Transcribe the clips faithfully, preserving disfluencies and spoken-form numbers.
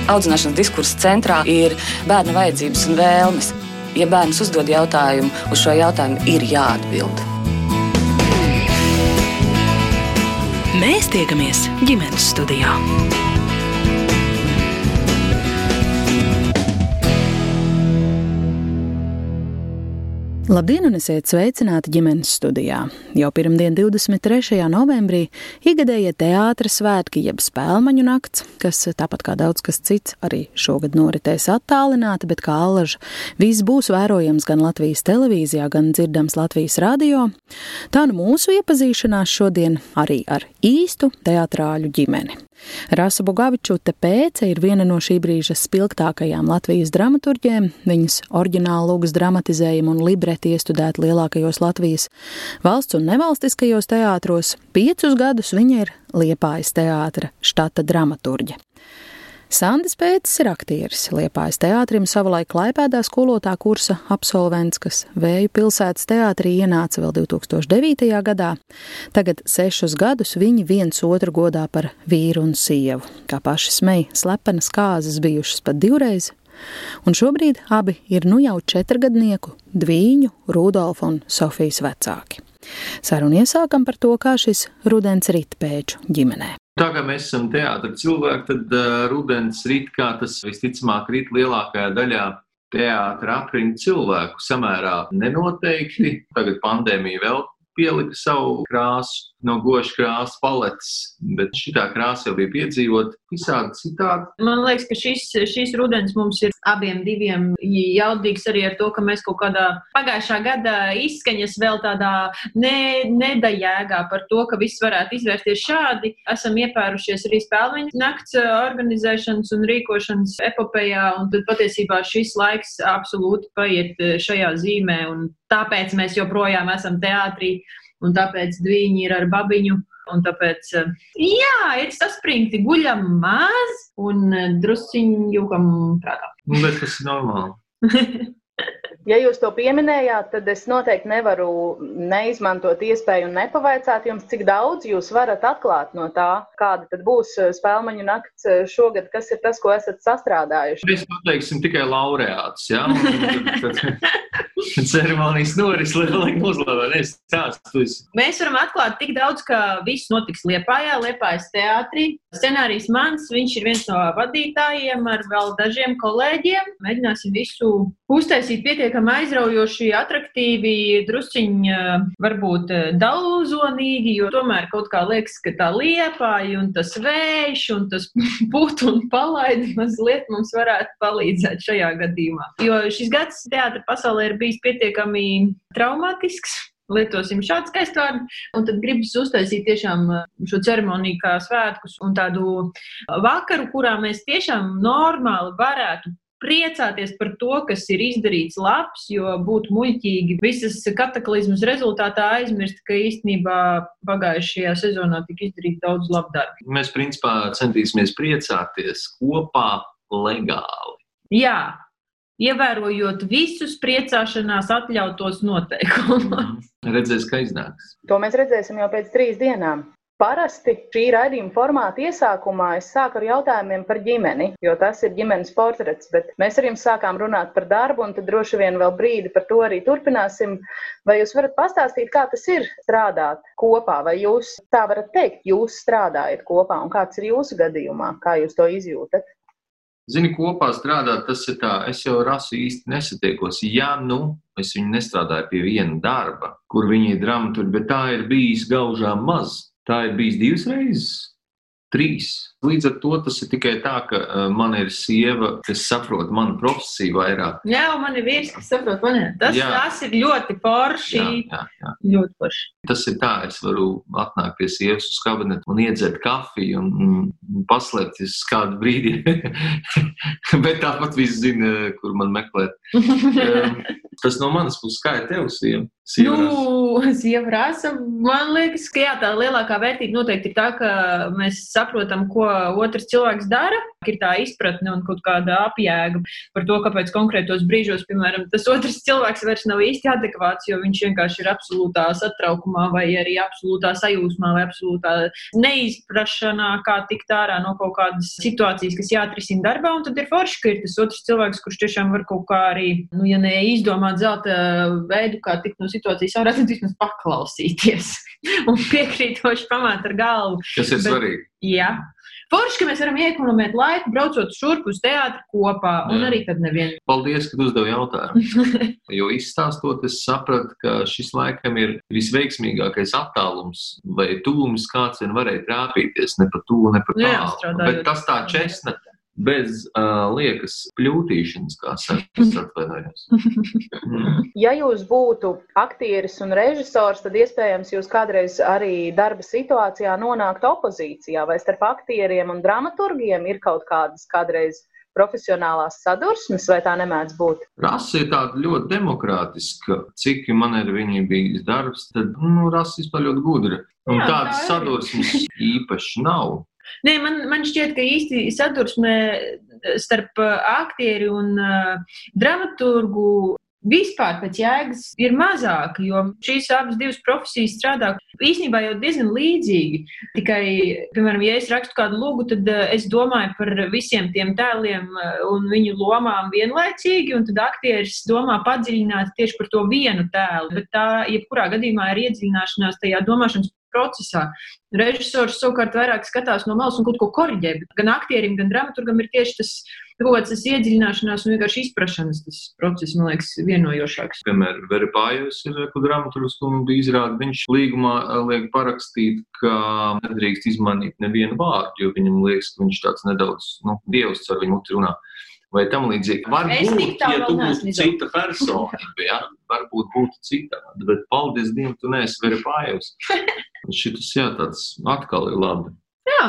Audzināšanas diskursa centrā ir bērna vajadzības un vēlmes. Ja bērns uzdod jautājumu, uz šo jautājumu ir jāatbild. Mēs tiekamies ģimenes studijā. Labdien un esiet sveicināti ģimenes studijā. Jau pirmdien divdesmit trešajā novembrī ikgadējie teātra svētki jeb spēlmaņu nakts, kas tāpat kā daudz kas cits arī šogad noritēs attālināti, bet kā allaž viss būs vērojams gan Latvijas televīzijā, gan dzirdams Latvijas radio. Tā nu mūsu iepazīšanās šodien arī ar īstu teatrāļu ģimeni. Rasa Bugavičute Pēce ir viena no šī brīža spilgtākajām Latvijas dramaturģēm. Viņas oriģinālu lūgas dramatizējumu un libreti iestudēt lielākajos Latvijas valsts un nevalstiskajos teātros. Piecus gadus viņa ir Liepājas teātra štata dramaturģe. Sandis Pēcis ir aktieris. Liepājas teātrim savulaik Klaipēdā skolotā kursa absolvents, kas Vēju pilsētas teātrī ienāca vēl divi tūkstoši devītajā gadā. Tagad sešus gadus viņi viens otru godā par vīru un sievu. Kā paši smej, slepenas kāzas bijušas pat divreiz. Un šobrīd abi ir nu jau četrgadnieku Dvīņu, Rudolfa un Sofijas vecāki. Sarunu iesākam par to, kā šis rudens rit Pēču ģimenē. Tā kā mēs esam teātra cilvēki, tad uh, rudens rit, kā tas visticamāk rit lielākajā daļā teātra apriņu cilvēku, samērā nenoteikti. Tagad pandēmija vēl pielika savu krāsu, no goša krāsas paletes, bet šitā krāsa jau bija piedzīvot visādi citādi. Man liekas, ka šis, šis rudens mums ir abiem diviem jaudīgs arī ar to, ka mēs kaut kādā pagājušā gada izskaņas vēl tādā ne, nedajēgā par to, ka viss varētu izvērsties šādi. Esam iepērušies arī spēlmeņu nakts organizēšanas un rīkošanas epopejā, un tad patiesībā šis laiks absolūti paiet šajā zīmē, un tāpēc mēs joprojām esam teātrī. Un tāpēc Dvīņi ir ar babiņu, un tāpēc, jā, ir saspringti, guļam maz un drusciņ jūkam prātā. Bet tas ir normāli. Ja jūs to pieminējāt, tad es noteikti nevaru neizmantot iespēju un nepavaicāt jums, cik daudz jūs varat atklāt no tā, kāda tad būs spēlmaņu nakts šogad, kas ir tas, ko esat sastrādājuši. Mēs pateiksim tikai laureātus, jā? Tad, tad ceremonijas noris, lai uzlavē, es stāstu visu. Mēs varam atklāt tik daudz, ka viss notiks Liepājā, Liepājas teātrī. Scenārijs mans, viņš ir viens no vadītājiem ar vēl dažiem kolēģiem. Mēģināsim visu uztaisīt pietiekami aizraujoši, atraktīvi, drusciņi varbūt daudzonīgi, jo tomēr kaut kā liekas, ka tā Liepāja un tas vējš un tas put un palaidi mazliet mums varētu palīdzēt šajā gadījumā. Jo šis gads teātra pasaulē ir bijis pietiekami traumatisks. Lietosim šādu skaistu vārdu, un tad gribas uztaisīt tiešām šo ceremoniju kā svētkus un tādu vakaru, kurā mēs tiešām normāli varētu priecāties par to, kas ir izdarīts labs, jo būtu muļķīgi visas kataklizmas rezultātā aizmirst, ka īstenībā pagājušajā sezonā tika izdarīt daudz labu darbu. Mēs principā centīsimies priecāties kopā legāli. Jā. Ievērojot visus priecāšanās atļautos noteikumus. Redzēs, kā iznāks. To mēs redzēsim jau pēc trīs dienām. Parasti šī raidījuma formāta iesākumā es sāku ar jautājumiem par ģimeni, jo tas ir ģimenes portrets, bet mēs ar jums sākām runāt par darbu, un tad droši vien vēl brīdi par to arī turpināsim. Vai jūs varat pastāstīt, kā tas ir strādāt kopā, vai jūs tā varat teikt, jūs strādājat kopā, un kāds ir jūsu gadījumā, kā jūs to izjūtat? Zini, kopā strādāt, tas ir tā, es jau Rasu īsti nesatiekos. Ja nu, es viņu nestrādāju pie viena darba, kur viņi ir dramaturgi, bet tā ir bijis gaužām maz. Tā ir bijis divas reizes, trīs. Līdz ar to tas ir tikai tā, ka man ir sieva, kas saprot manu profesiju vairāk. Jā, un man ir vīrs, kas saprot mani. Tas, tas ir ļoti forši. Jā, jā, jā. Ļoti forši. Tas ir tā, es varu atnākt pie sievas uz kabinetu un iedzert kafiju un, un paslēpties kādu brīdi. Bet tāpat viss zina, kur man meklēt. Tas no manas puses, kā ir tev, sieva? Sieva nu, sieva Rasa, man liekas, ka jā, tā lielākā vērtība noteikti ir tā, ka mēs saprotam, ko otrs cilvēks dara, ir tā izpratne un kaut kāda apjēga par to, kāpēc konkrētos brīžos, piemēram, tas otrs cilvēks vairs nav īsti adekvāts, jo viņš vienkārši ir absolūtā satraukumā vai arī absolūtā sajūsmā vai absolūtā neizprašanā, kā tikt ārā no kaut kādas situācijas, kas jāatrisina darbā, un tad ir forši, ka ir tas otrs cilvēks, kurš tiešām var kaut kā arī, nu, ja ne izdomāt zelta veidu, kā tikt no situācijas ārā, tad vismaz paklausīties un piekrītoši pamāt ar galvu. Tas ir svarīgi. Jā. Forši, ka mēs varam iekonomēt laiku, braucot šurp uz teātri kopā, un Jā. arī tad nevien. Paldies, ka uzdev jautājumu. Jo izstāstot, es sapratu, ka šis laikam ir visveiksmīgākais attālums vai tūlums, kāds vien varēja trāpīties, ne pa tūlu, ne pa Jā, tālu. Bet tas tā česna bez uh, liekas pļūtīšanas, kā sēs atvainojos. Ja jūs būtu aktieris un režisors, tad iespējams jūs kādreiz arī darba situācijā nonākt opozīcijā, vai starp aktieriem un dramaturgiem ir kaut kādas kādreiz profesionālās sadursmes, vai tā nemēdz būt? Rasa ir tāda ļoti demokrātiska. Cik man ir viņa bijis darbs, tad, nu, Rasa vispār ļoti gudra. Un Jā, tādas tā sadursmes īpaši nav. Nē, man, man šķiet, ka īsti sadursme starp aktieri un uh, dramaturgu vispār pēc jēgas ir mazāka, jo šīs abas divas profesijas strādā īstenībā jau diezgan līdzīgi. Tikai, piemēram, ja es rakstu kādu lūgu, tad uh, es domāju par visiem tiem tēliem un viņu lomām vienlaicīgi, un tad aktieris domā padziļināt tieši par to vienu tēlu, bet tā, jebkurā gadījumā ir iedziļināšanās tajā domāšanas procesā. Režisors savukārt vairāk skatās no malas un kaut ko koriģē, bet gan aktierim, gan dramaturgam ir tieši tas kaut kāds tas iedziļināšanās un vienkārši izprašanas tas process, man liekas, vienojošāks. Piemēram, Veripājus ir dramaturgs un izrāda, viņš līgumā liek parakstīt, ka nedrīkst izmanīt nevienu vārdu, jo viņam liekas, ka viņš tāds nedaudz, nu, dievs ar viņu muti runā. Vai tam līdzīgi. Varbūt, ja tu būtu cita personība, ja? Varbūt būtu citādi, bet paldies Dievam, tu neesi Veripājus. Šitas, jā, tāds atkal ir labi. Jā.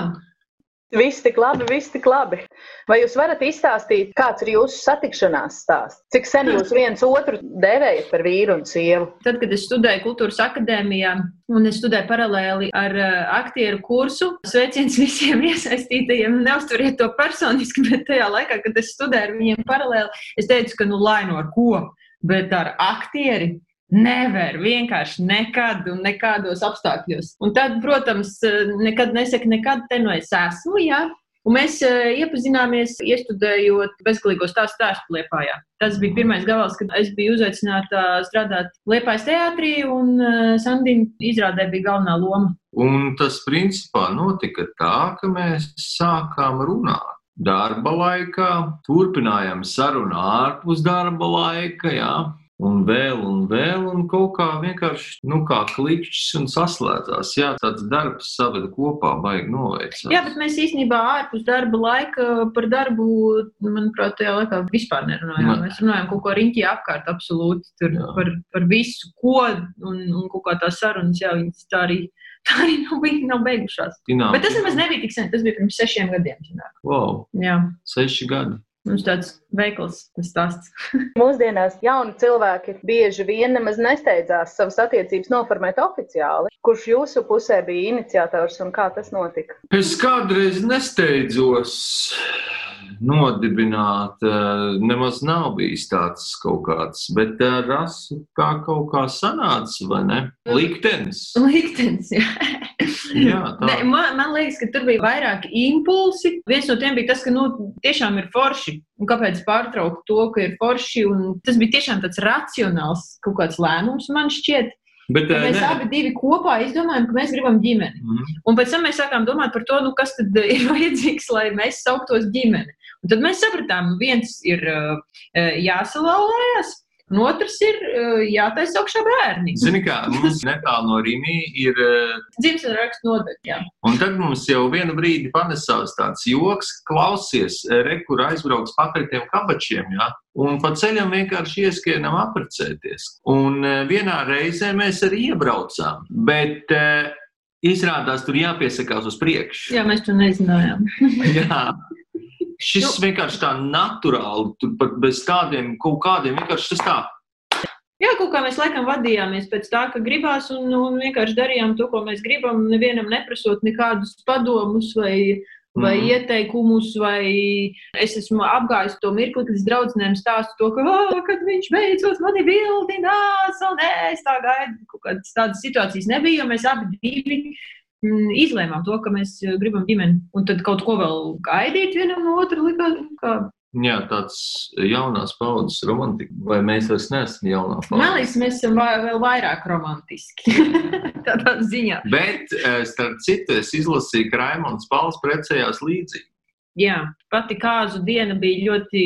Viss tik labi, viss tik labi. Vai jūs varat izstāstīt, kāds ir jūsu satikšanās stāsts? Cik sen jūs viens otru dēvējat par vīru un sievu? Tad, kad es studēju Kultūras akadēmijā un es studēju paralēli ar uh, aktieru kursu, sveiciens visiem iesaistītajiem, neuztveriet to personiski, bet tajā laikā, kad es studēju ar viņiem paralēli, es teicu, ka nu lai no ar ko, bet ar aktieri nevar, vienkārši nekad un nekādos apstākļos. Un tad, protams, nekad nesaka nekad, te no es esmu, jā. Un mēs uh, iepazināmies, iestudējot bezgalīgo stāstu stāstu Liepājā. Tas bija pirmais gabals, kad es biju uzaicināta strādāt Liepājas teātrī, un uh, Sandina izrādē bija galvenā loma. Un tas principā notika tā, ka mēs sākām runāt darba laikā, turpinājām sarunu ārpus darba laika, jā. Un vēl, un vēl, un kaut kā vienkārši, nu, kā klikšķis un saslēdzās. Jā, tāds darbs saveda kopā, baigi noveicās. Jā, bet mēs īstenībā ārpus darba laika par darbu, manuprāt, tajā laikā vispār nerunājām. Ne. Mēs runājām kaut ko riņķī apkārt absolūti tur par, par visu, ko, un, un kaut kā tās sarunas, jā, viņas tā arī, tā arī nav, nav beigušās. Tinām. Bet tas nemaz nebija tik sen, tas bija pirms sešiem gadiem. Zināk. Wow, Jā. seši gadi. Mums tāds veikls, tas stāsts. Mūsdienās jauni cilvēki bieži vien nemaz nesteidzās savas attiecības noformēt oficiāli. Kurš jūsu pusē bija iniciators un kā tas notika? Es kādreiz nesteidzos nodibināt, nemaz nav bijis tāds kaut kāds, bet Rasu kā kaut kā sanāca, vai ne? Liktenis. Liktenis, jā. Jā, tā. Ne, man, man liekas, ka tur bija vairāk impulsi. Viens no tiem bija tas, ka, nu, tiešām ir forši. Un kāpēc pārtraukt to, ka ir forši? Un tas bija tiešām tāds racionāls kaut kāds lēmums, man šķiet. Bet, mēs ne. abi divi kopā izdomājam, ka mēs gribam ģimeni. Mm. Un pēc tam mēs sākām domāt par to, nu, kas tad ir vajadzīgs, lai mēs sauktos ģimeni. Un tad mēs sapratām, viens ir uh, jāsalaulējas, un otrs ir uh, jātaisa augšā bērni. Zini kā, mums netālu no Rimī ir... Uh, Dzimšanas rakstu nodaļa, jā. Un tad mums jau vienu brīdi panesās tāds joks, klausies, re, kur aizbrauks pakaļ tiem kabačiem, jā. Un pa ceļam vienkārši ieskienam aprecēties. Un uh, vienā reizē mēs arī iebraucām, bet uh, izrādās tur jāpiesakās uz priekšu. Jā, mēs to nezinājām. Jā. Šis vienkārši tā naturāli, tur pat bez tādiem kaut kādiem vienkārši tas tā. Jā, kaut kā mēs laikam vadījāmies pēc tā, ka gribās un, un vienkārši darījām to, ko mēs gribam, nevienam neprasot nekādus padomus vai, vai Mhm. ieteikumus, vai es esmu apgājis to mirkli, kad es draudzenēm stāstu to, ka, oh, kad viņš beidzot mani bildinās, un es tā gaidu, kaut kādas tādas situācijas nebija, jo mēs abi divi mm, izlēmām to, ka mēs gribam ģimeni, un tad kaut ko vēl gaidīt vienam no otru likās, kā Jā, tāds jaunās paudzes romantika, vai mēs vairs neesam jaunā paudze? Man liekas, mēs esam vai- vēl vairāk romantiski. Tādā ziņā. Bet, eh, starp citu, es izlasīju, ka Raimonds Pauls precējās līdzīgi. Jā, pati kāzu diena bija ļoti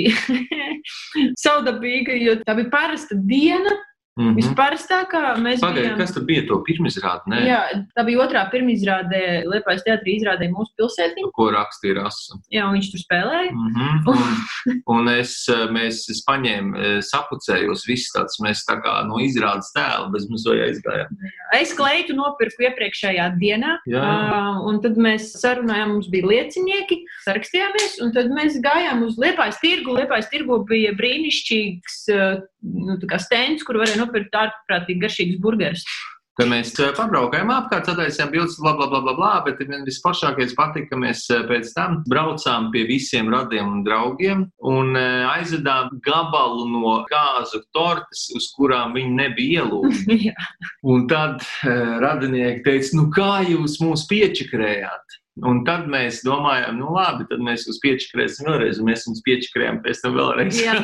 saudabīga, jo tā bija parasta diena. Mhm. Visparastākā mēs Pagaid, bijām. kas tad bija to pirmizrādi? Nē, Jā, tā bija otrā pirmizrādē, Liepājas teātrī izrādē mūsu pilsētiņu. ko rakstīja Rasa. Jā, un viņš tur spēlēja. Mhm. Un, un es, mēs, es paņēmu, sapucējos viss tāds, mēs tā kā no izrādes tēla bez mums vai aizgājām. Es kleitu nopirku iepriekšējā dienā, Jā. uh, un tad mēs sarunājām, mums bija liecinieki, sarakstījāmies, un tad mēs gājām uz Liepājas tirgu. Liepājas tirgu bija brīnišķīgs uh, nu, tā kā stends, kur varēja nopirkt ārprātīgi garšīgus burgerus. Tad mēs eh, pabraukājām apkārt, sataisījām bildes, bla, bla, bla, bla, bla, bet man vispašākais patika, ka mēs eh, pēc tam braucām pie visiem radiem un draugiem un eh, aizvedām gabalu no kāzu tortes, uz kurām viņi nebija ielūgti. Jā. Un tad uh, radinieki teica, nu kā jūs mūs piečakrējāt? Un tad mēs domājām, nu labi, tad mēs jūs piečakrēsim vēlreiz, un mēs jums piečakrējām pēc tam vēlreiz. Jā.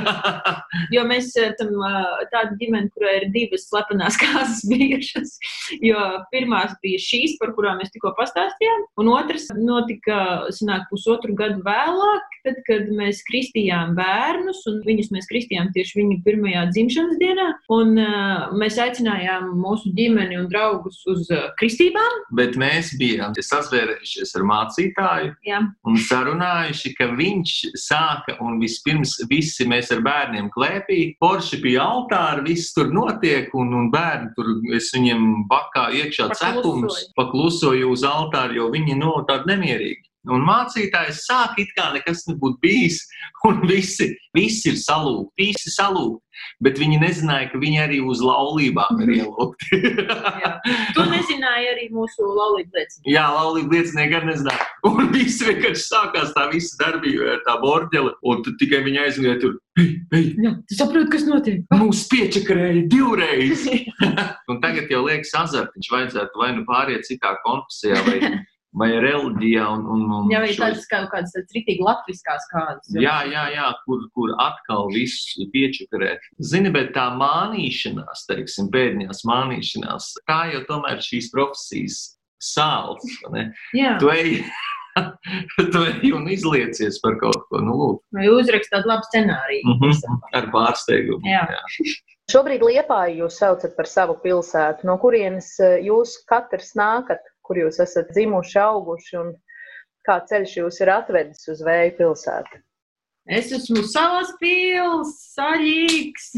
Jo mēs tam tāda ģimene, kurā ir divas slepenās kāzas bijušas, jo pirmās bija šīs, par kurām mēs tikko pastāstījām, un otrs notika, sanāk, pusotru gadu vēlāk, tad, kad mēs kristījām bērnus, un viņus mēs kristījām tieši viņu pirmajā dzimšanas dienā, un uh, mēs aicinājām mūsu ģimeni un draugus uz uh, kristībām. Bet mēs bijām sazvērējušies ar mācītāju Jā. un sarunājuši, ka viņš sāka un vispirms visi mēs ar bērniem klēpī, porši pie altāra, viss tur notiek un, un bērni tur, es viņiem bakā iekšā cepums, paklusoju uz altāru, jo viņi no tādi nemierīgi. Un mācītājs sāk it kā nekas nebūtu bijis, un visi, visi ir salūgti, visi salūgti, bet viņi nezināja, ka viņi arī uz laulībām ir ielūgti. Jā. Tu nezināji arī mūsu laulību liecinieki. Jā, laulību liecinieki arī nezināja. Un visi vienkārši sākās tā visa darbība ar tā borģeli, un tad tikai viņi aizgāja tur, hei, hei, Jā, tu saproti, kas notiek? mūs piečakarēja divreiz. Un tagad jau liekas azartiņš, vajadzētu vai nu pāriet citā konfesijā, vai, vai reliģijā. Un, un, un Jā, vai šos- tādas kā kādas tāds ritīgi latviskās kādas. Jā, jā, jā, kur, kur atkal viss piečakarēt. Zini, bet tā mānīšanās, teiksim, pēdējās mānīšanās, tā jau tomēr šīs profesijas sāls, ne? Jā. Tu ej, tu ej un izliecies par kaut ko, nu lūk, Vai uzrakst tādu labu scenāriju. mhm, ar pārsteigumu. Jā. Šobrīd Liepāju jūs saucat par savu pilsētu. No kurienes eh, jūs katrs nākat, kur jūs esat dzimuši, auguši un kā ceļš jūs ir atvedis uz Vēju pilsētu? Es esmu Salaspils, Saļīgs,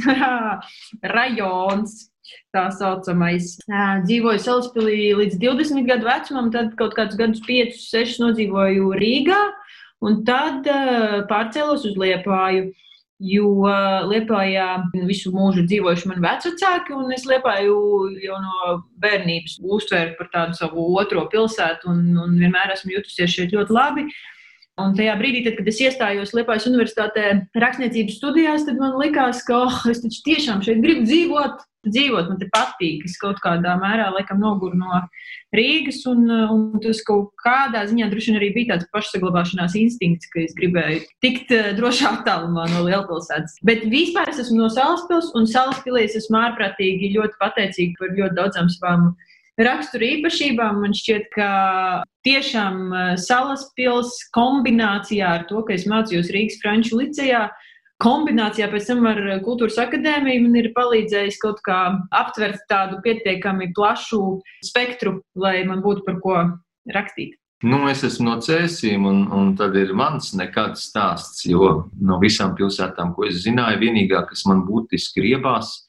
rajons, tā saucamais. Ā, Dzīvoju Salaspilī līdz divdesmit gadu vecumam, tad kaut kādus gadus piecus, sešus nodzīvoju Rīgā, un tad ā, pārcēlos uz Liepāju, jo ā, Liepājā visu mūžu dzīvojuši mani vecvecāki, un es Liepāju jau no bērnības uztvēru par tādu savu otro pilsētu, un, un vienmēr esmu jutusies šeit ļoti labi. Un tajā brīdī, tad, kad es iestājos Liepājas universitātē rakstniecības studijās, tad man likās, ka oh, es taču tiešām šeit gribu dzīvot, dzīvot, man te patīk. Es kaut kādā mērā laikam noguru no Rīgas, un, un tas kaut kādā ziņā droši vien arī bija tāds pašsaglabāšanās instinkts, ka es gribēju tikt uh, drošā attālumā no lielpilsētas. Bet vispār es esmu no Salaspils, un Salaspilī es esmu ārprātīgi ļoti pateicīga par ļoti daudzām savām raksturu īpašībām. Man šķiet, ka tiešām Salaspils kombinācijā ar to, ka es mācījos Rīgas Franču licejā, kombinācijā pēc tam ar Kultūras akadēmiju man ir palīdzējis kaut kā aptvert tādu pietiekami plašu spektru, lai man būtu par ko rakstīt. Nu, es esmu no Cēsīm, un, un tad ir mans nekāds stāsts, jo no visām pilsētām, ko es zināju, vienīgā, kas man būtiski riebās,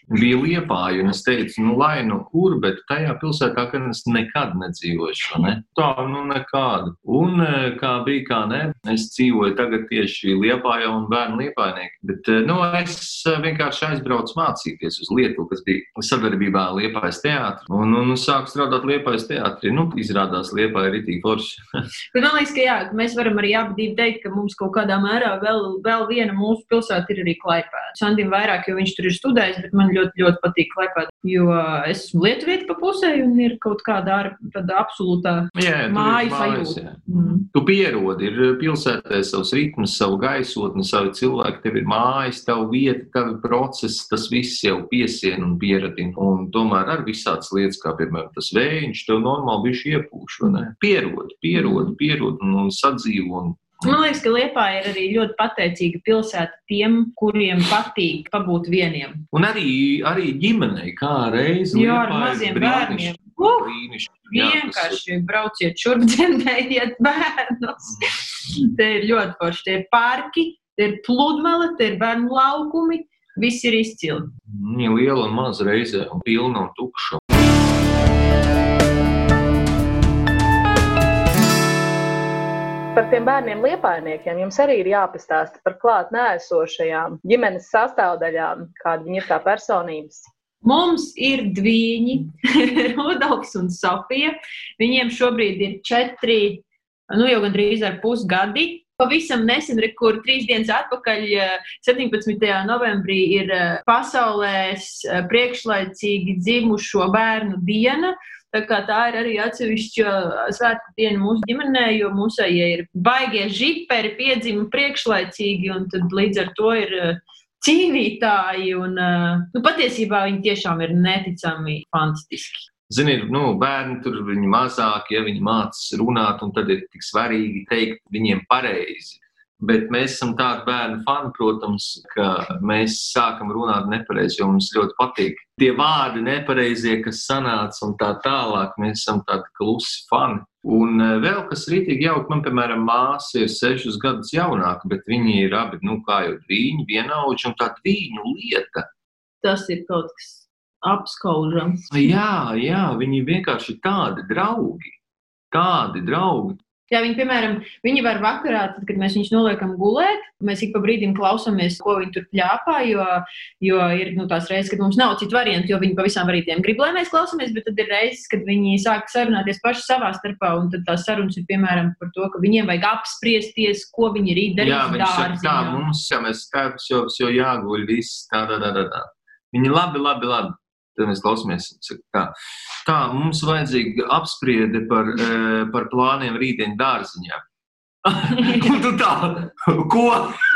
bija Liepāja, un es teicu, nu lai nu kur, bet tajā pilsētā, kad es nekad nedzīvošu, ne? Tā, nu nekādu. Un kā bija, kā ne, es dzīvoju tagad tieši Liepājā un bērnu Liepājnieki, bet, nu, es vienkārši aizbraucu mācīties uz Lietuvu, kas bija sadarbībā Liepājas teātri, un, un sāku strādāt Liepājas teātrī. Nu, izrādās Liepāja ritīgi forši. Bet man liekas, ka jā, mēs varam arī abi teikt, ka mums kaut kādā mērā vēl, vēl viena mūsu pilsēta ir arī Klaipēda. Sandim vairāk, jo viņš tur ir studējis, bet man ļoti, ļoti patīk Klaipēda, jo es esmu lietuvieti pa pusē un ir kaut kāda ar, tāda absolūtā jā, māju sajūta. Mm. Tu pierodi, ir pilsētē savs ritms, savu gaisotni, savi cilvēki, tev ir mājas, tavu vieta, tavi procesi, tas viss jau piesien un pieradina. Un tomēr ar visādas lietas, kā piemēram tas vējiņš, tev normāli bišķi iepūš, vai ne? Pierodi, pierodi, pierodi un, un sadzīvo. Un Man liekas, ka Liepāja ir arī ļoti pateicīga pilsēta tiem, kuriem patīk pabūt vieniem. Un arī, arī ģimenei, kā reiz Jā, ar maziem bērniem. Uh, vienkārši brauciet šurp, dzemdējiet bērnus. Te ir ļoti forši. Te ir parki, te ir pludmale, te ir bērnu laukumi. Viss ir izcili. Viņa liela un maza reizē, un pilna un tukša. Par tiem bērniem liepājniekiem jums arī ir jāpastāsta par klāt nēsošajām ģimenes sastāvdaļām, kāda viņi ir kā personības. Mums ir dviņi, Rudolfs un Sofija. Viņiem šobrīd ir četri, nu jau gandrīz ar pusgadi. Pavisam nesen, kur trīs dienas atpakaļ, septiņpadsmitajā novembrī, ir pasaulēs priekšlaicīgi dzimušo bērnu diena. Tā kā tā ir arī atsevišķa svētku diena mūsu ģimenē, jo mūsējie ir baigie žiperi, piedzima priekšlaicīgi, un tad līdz ar to ir cīnītāji, un nu, patiesībā viņi tiešām ir neticami fantastiski. Ziniet, nu, bērni tur viņi mazāki, ja viņi mācās runāt, un tad ir tik svarīgi teikt viņiem pareizi. Bet mēs esam tādi bērnu fani, protams, ka mēs sākam runāt nepareizi, jo mums ļoti patīk. Tie vārdi nepareizie, kas sanāca un tā tālāk, mēs esam tādi klusi fani. Un vēl kas rītīgi jauk, man, piemēram, māsa ir sešus gadus jaunāka, bet viņi ir abi, nu, kā jau dvīņi, vienaudži, un tā dvīņu lieta. Tas ir kaut kas apskaužams. Jā, jā, viņi vienkārši tādi draugi, tādi draugi. Jā, viņi, piemēram, viņi var vakarā, tad, kad mēs viņus noliekam gulēt, mēs ik pa brīdim klausāmies, ko viņi tur pļāpā, jo, jo ir nu, tās reizes, kad mums nav citu variantu, jo viņi pavisam varītiem grib, lai mēs klausāmies, bet tad ir reizes, kad viņi sāk sarunāties paši savā starpā, un tad tās sarunas ir, piemēram, par to, ka viņiem vajag apspriesties, ko viņi rīt darīs dārziņā. Jā, viņš saka, tā, mums, ja mēs tēvs jau, jau jāguļ viss, tā, tā, tā, tā, tā. Viņi labi, labi, labi. Tad mēs klausāmies, tā, tā, mums vajadzīga apspriede par, par plāniem rītdien dārziņā. Un tu tā, ko?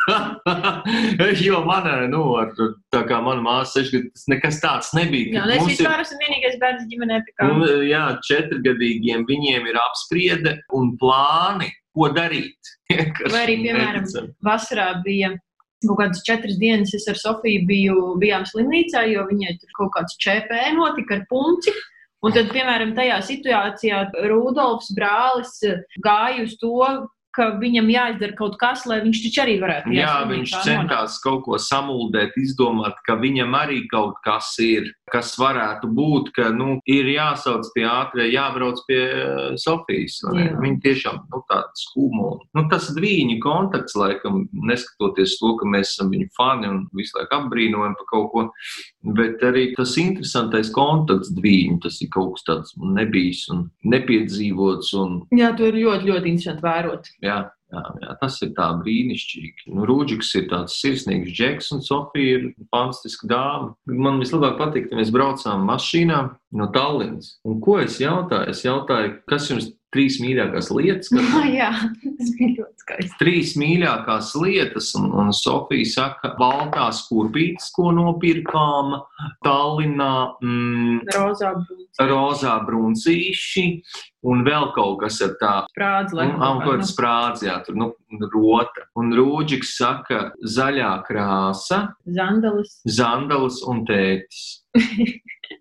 Jo man, nu, ar, tā kā mana māsa sešgad, tas nekas tāds nebija. Jā, es vispār esmu vienīgais bērns ģimenē. Un, jā, četrgadīgiem viņiem ir apspriede un plāni, ko darīt. Vai arī, piemēram, vasarā bija kaut kādas četras dienas es ar Sofiju biju, bijām slimnīcā, jo viņai tur kaut kāds Č P notika ar punci. Un tad, piemēram, tajā situācijā Rudolfs brālis gāja uz to, ka viņam jāizdara kaut kas, lai viņš taču arī varētu. Jā, viņš centās kaut ko samuldēt, izdomāt, ka viņam arī kaut kas ir, kas varētu būt, ka, nu, ir jāsauc pie ātrē, jābrauc pie Sofijas. Viņa tiešām, nu, tāda skūmola. Nu, tas dvīņu kontakts, laikam, neskatoties to, ka mēs esam viņu fani un visu laiku apbrīnojam par kaut ko, bet arī tas interesantais kontakts dvīņu, tas ir kaut kas tāds nebijis un nepiedzīvots. Un... Jā, to ir ļoti, ļoti interesanti vērot. Jā, jā, jā, tas ir tā brīnišķīgi. Nu, Rūdžiks ir tāds sirsnīgs džeks un Sofija ir fantastiska dāma. Man vislabāk patīk, ka mēs braucām mašīnā no Tallinas. Un ko es jautāju? Es jautāju, kas jums trīs mīļākās lietas? Kas... Jā, tas bija ļoti skaisti. Trīs mīļākās lietas, un, un Sofija saka, baltās kurpītes, ko nopirkām Tallinā, mm, rozā bruncīši. rozā bruncīši, un vēl kaut kas ar tā. Sprādzi, lai. Un, un kaut kāds sprādzi, jā, tur, nu, rota. Un Rūdžiks saka, zaļā krāsa. Zandalis. Zandalis un tētis.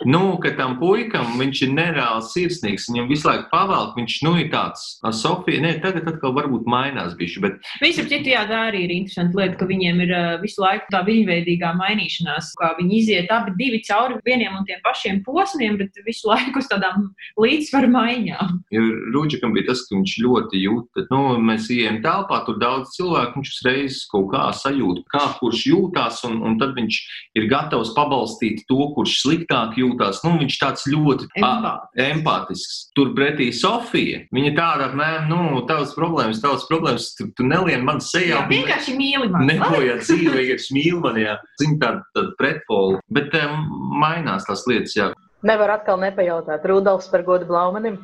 Nu, ka tam puikam viņš ir nereāls sirsnīgs, viņam visu laiku pavelk, viņš nu ir tāds, ar Sofiju, ne, tagad atkal varbūt mainās bišķi, bet... Visur citu, jā, tā arī ir interesanti lieta, ka viņiem ir uh, visu laiku tā viņveidīgā mainīšanās, kā viņi iziet abi divi cauri vieniem un tiem pašiem posmiem, bet visu laiku uz tādām līdzsvaru maiņām. Jo Rūģikam bija tas, ka viņš ļoti jūt, ka, nu, mēs ejam telpā, tur daudz cilvēku, viņš uzreiz kaut kā sajūt, kā kurš jūtās, un, un tad viņš ir gatavs pabalstīt to, kurš sliktāk jūtās. Nu, viņš tāds ļoti empātisks. Tur pretī Sofija, viņa tāda, nē, nu, tavas problēmas, tavas problēmas, tu, tu nelien man sejā. Jā, vienkārši mīli man. Neko, jā, dzīve, vienkārši mīli man, jā. Zin tāda, tāda pretpolu. Bet um, mainās tās lietas, jā. Nevar atkal nepajautāt. Rudolfs par godu Blaumanim.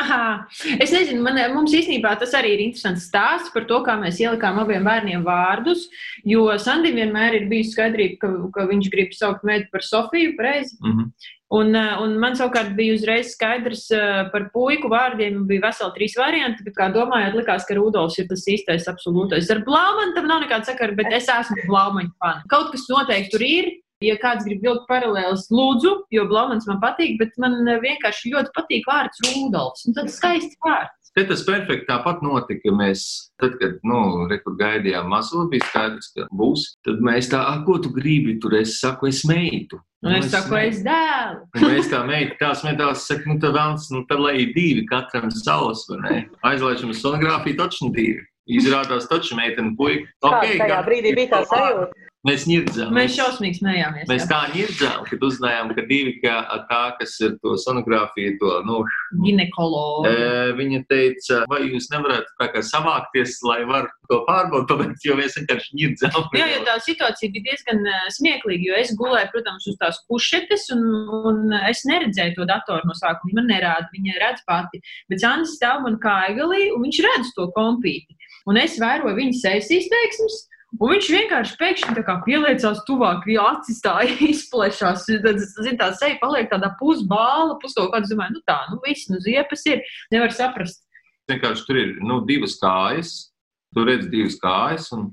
Es nezinu, man, mums īstenībā tas arī ir interesants stāsts par to, kā mēs ielikām abiem bērniem vārdus, jo Sandim vienmēr ir bijis skaidrība, ka, ka viņš grib saukt meitu par Sofiju, pareizi. Mm-hmm. Un, un man savukārt bija uzreiz skaidrs par puiku vārdiem, bija veseli trīs varianti, bet kā domājot, likās, ka Rudolfs ir tas īstais absolūtais. Ar Blaumanu tam nav nekāda sakara, bet es esmu Blaumaņa fani. Kaut kas noteikti tur ir. Ja kāds grib vilkt paralēlis, lūdzu, jo Blaumans man patīk, bet man vienkārši ļoti patīk vārds Rudolfs. Un tad skaisti vārds. Te tas perfekti tāpat notika. Mēs, tad, kad, nu, rekur gaidījām mazo, bija skaidrs, ka būs. Tad mēs tā, ko tu gribi tur? Es saku, es meitu. Un es saku, es dēlu. Un mēs tā meita, tās metās, saka, nu, tad vēlams, nu, tad lai ir divi, katram savs, vai ne? Aizlaišam uz sonogrāfiju, taču divi. Izrādās taču meiteni puika. Okay, kā tajā brīdī bija tā sajūta? Mēs ņirdzām. Mēs šausmīgi smējāmies. Mēs jā. tā ņirdzām, kad uzzinājām, ka divi, ka tā, kas ir to sonogrāfiju, to, nu... Ginekologu. E, viņa teica, vai jūs nevarētu tā kā savākties, lai var to pārbaudīt, jo mēs vienkārši ņirdzām. Jā, jo tā situācija bija diezgan smieklīga, jo es gulēju, protams, uz tās kušetes, un, un es neredzēju to datoru no sākuma. Man nerāda, viņa redz pati. Bet Sandis stāv man kāigalī, un viņš redz to kompīti. Un es vēroju viņa sejas izteiksmes, un viņš vienkārši pēkšņi tā kā pieliecās tuvāk, ja acis tā izplešās, tad, zin, tā seja paliek tādā pusbāla, pus kaut kāds, domāju, nu tā, nu viss, nu ziepas ir, nevar saprast. Vienkārši tur ir, nu, divas kājas, tu redz divas kājas, un,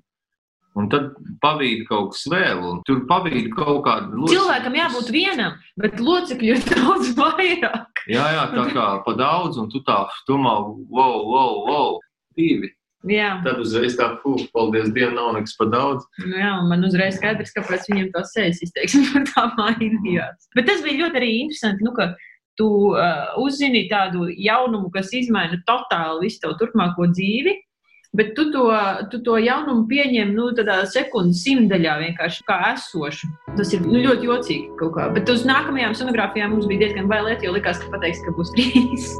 un tad pavīd kaut kas vēl, un tur pavīd kaut kādu locekļu. Cilvēkam jābūt vienam, bet locekļu ir daudz vairāk. Jā, jā, tā kā pa daudz, un tu tā domā, wow, wow, wow, divi. Jā. Tad uzreiz tā, fū, paldies Dievam, nav nekas pa daudz. Jā, un man uzreiz skaidrs, kāpēc viņiem tās sejas izteiksmes par tā mainījās. Bet tas bija ļoti arī interesanti, nu, ka tu uh, uzzini tādu jaunumu, kas izmaina totāli visu tavu turpmāko dzīvi, bet tu to, tu to jaunumu pieņem, nu, tādā sekundes simtdaļā vienkārši kā esošu. Tas ir nu, ļoti jocīgi kaut kā. Bet uz nākamajām sonogrāfijām mums bija diezgan bailēt, jo likās, ka pateiks, ka būs trīs.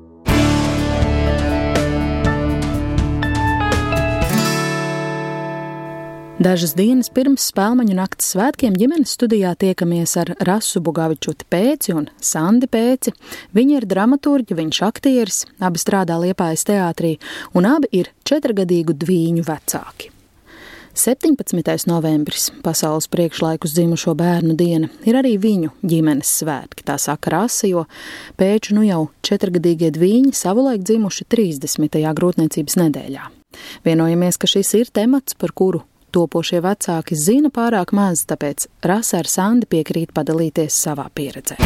Dažas dienas pirms Spēlmaņu nakts svētkiem ģimenes studijā tiekamies ar Rasu Bugavičuti Pēci un Sandi Pēci. Viņa ir dramaturģi, viņš aktieris, abi strādā Liepājas teātrī un abi ir četrgadīgu dvīņu vecāki. septiņpadsmitais novembris, pasaules priekšlaikus dzimušo bērnu diena, ir arī viņu ģimenes svētki, tā saka Rasa, jo Pēču nu jau četrgadīgie dvīņi savulaik dzimuši trīsdesmitajā grūtniecības nedēļā. Vienojamies, ka šis ir temats, par kuru topošie vecāki zina pārāk maz, tāpēc Rasa ar Sandi piekrīt padalīties savā pieredzē.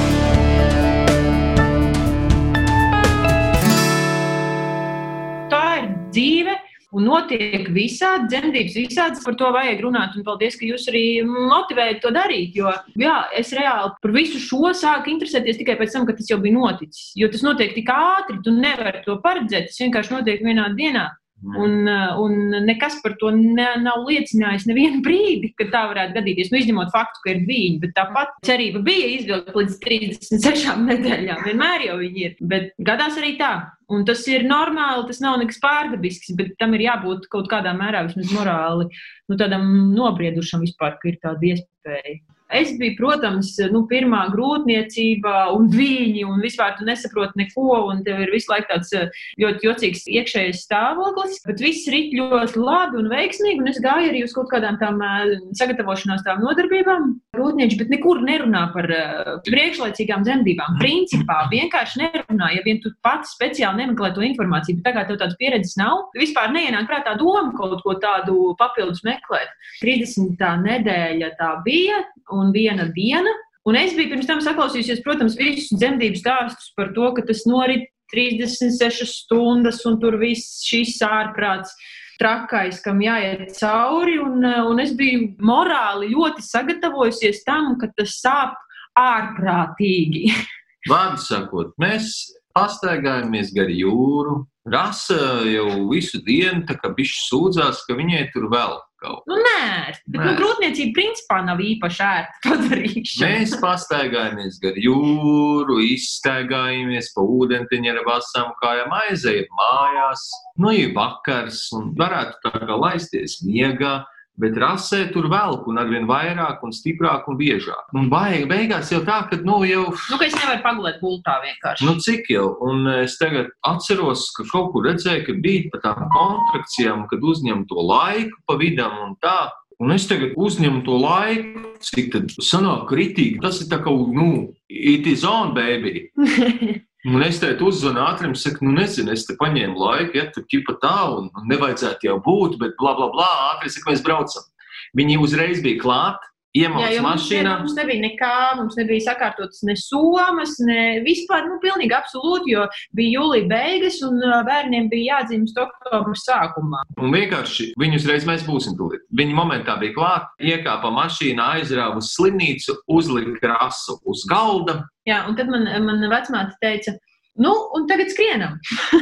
Tā ir dzīve un notiek visādi, dzemdības visādas, par to vajag runāt, un paldies, ka jūs arī motivējat to darīt, jo jā, es reāli par visu šo sāku interesēties tikai pēc tam, kad tas jau bija noticis, jo tas notiek tik ātri, tu nevari to paredzēt, tas vienkārši notiek vienā dienā. Un, un nekas par to ne, nav liecinājis nevienu brīdi, kad tā varētu gadīties. Nu, izņemot faktu, ka ir dvīņi, bet tāpat cerība bija izvilkt līdz trīsdesmit sešām nedēļām. Vienmēr jau viņi ir, bet gadās arī tā. Un tas ir normāli, tas nav nekas pārdabisks, bet tam ir jābūt kaut kādā mērā vismaz morāli, nu, tādam nobriedušam vispār, ka ir tāda iespēja. Es biju, protams, nu, pirmā grūtniecībā un dvīņi, un vispār tu nesaproti neko, un tev ir visu laiku tāds ļoti jocīgs iekšējais stāvoklis, bet viss rit ļoti labi un veiksmīgi, un es gāju arī uz kaut kādām tām sagatavošanās tām nodarbībām grūtnieši, bet nekur nerunā par priekšlaicīgām dzemdībām. Principā vienkārši nerunā, ja vien tu pats speciāli nemeklē to informāciju, bet tagad tev tādas pieredzes nav, vispār neienāk prātā doma kaut ko tādu papildus meklēt. trīsdesmitā nedēļa tā bija, un viena diena, Un es biju pirms tam saklausījusies, protams, visus dzemdību stāstus par to, ka tas norit trīsdesmit sešas stundas un tur viss šis ārprāts trakais, kam jāiet cauri. Un, un es biju morāli ļoti sagatavojusies tam, ka tas sāp ārprātīgi. Vārdu sakot, mēs pastaigājamies gar jūru. Rasa jau visu dienu tā kā bišķi sūdzās, ka viņai tur vēl kaut. Nu, nē, bet nu, grūtniecība principā nav īpaši ērta padarīšana. Mēs pastaigājamies gar jūru, izstaigājamies pa ūdentiņu ar vasām kājām, aizējam mājās, nu, ir vakars un varētu tā kā laisties miegā, bet rasē tur velk un arvien vairāk un stiprāk un biežāk. Un baigi, beigās jau tā, ka, nu, jau... Nu, ka es nevaru pagulēt gultā vienkārši. Nu, cik jau? Un es tagad atceros, ka kaut kur redzēju, ka bija pa tām kontrakcijām, kad uzņem to laiku pa vidam un tā. Un es tagad uzņemu to laiku, cik tad sanāk kritīgi. Tas ir tā kā, nu, it is on, baby. Un es teikt uzzvanu ātrim, saku, nu nezinu, es te paņēmu laiku, ja tur ķipa tā, un nevajadzētu jau būt, bet bla, bla, bla, ātri, saku, mēs braucam. Viņi uzreiz bija klāt, iemauc mašīnā. Mums nebija nekā, mums nebija sakārtotas ne somas, ne vispār, nu, pilnīgi absolūti, jo bija jūlija beigas, un bērniem bija jādzimst oktobra sākumā. Un vienkārši viņi uzreiz mēs būsim tūlīt. Viņi momentā bija klāt, iekāpa mašīnā, aizrāva uz slimnīcu, uzlika Rasu uz galda. Jā, un tad man, man vecmāte teica, nu, un tagad skrienam.